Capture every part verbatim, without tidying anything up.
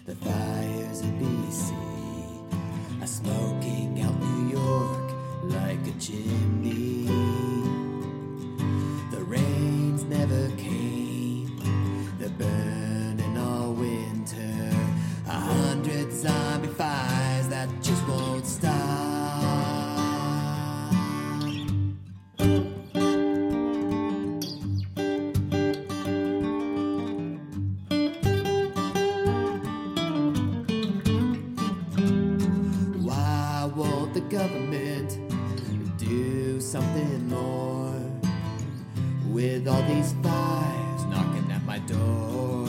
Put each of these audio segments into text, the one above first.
The fires in B C are smoking out New York like a chimney. The rains never came, they're burning all winter. A hundred zombie fires that just won't stop. Why won't the government do something more with all these fires knocking at my door?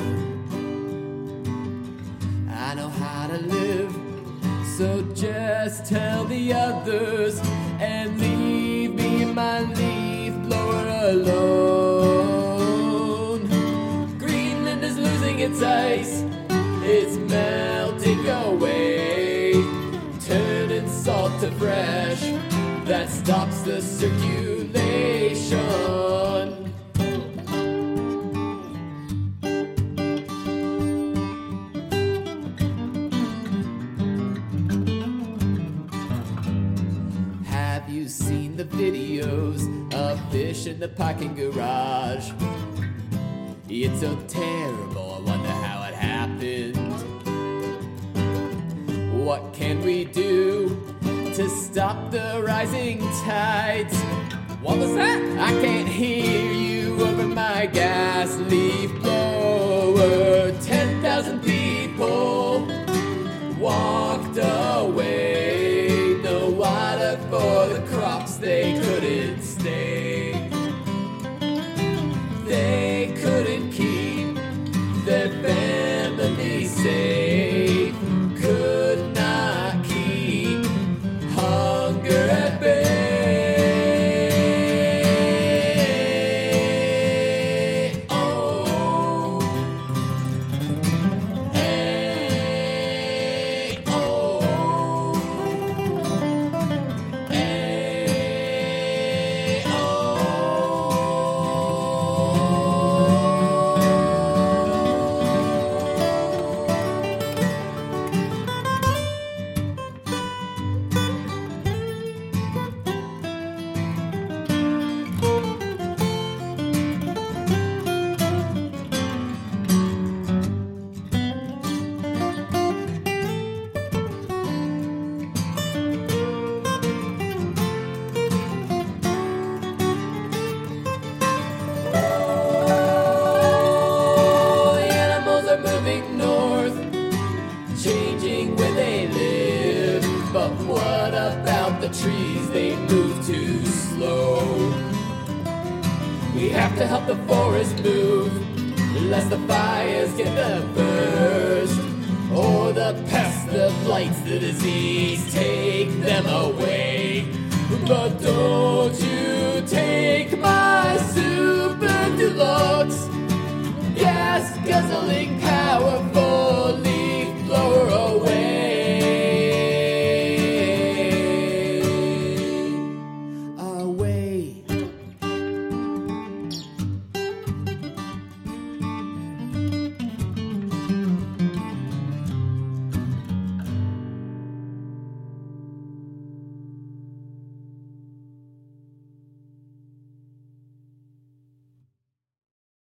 I know how to live, so just tell the others and leave me and my leaf blower alone. Greenland is losing its ice, it's melting away, turning salt to fresh, that stops the circulation. Have you seen the videos of fish in the parking garage? It's so terrible, I wonder how it happened. What can we do to stop the rising tides? What was that? I can't hear you over my gas leaf blower. Ten thousand people walked away. No water for the crops, they couldn't stay. They couldn't keep their family safe. Could not keep hunger at bay. Oh, hey, oh, hey, oh. The animals are moving north, changing where they live. But what about the trees? They move too slow. We have to help the forest move, lest the fires get the first, or the pests, the blights, the disease take them away. But don't you take my super deluxe gas guzzling power.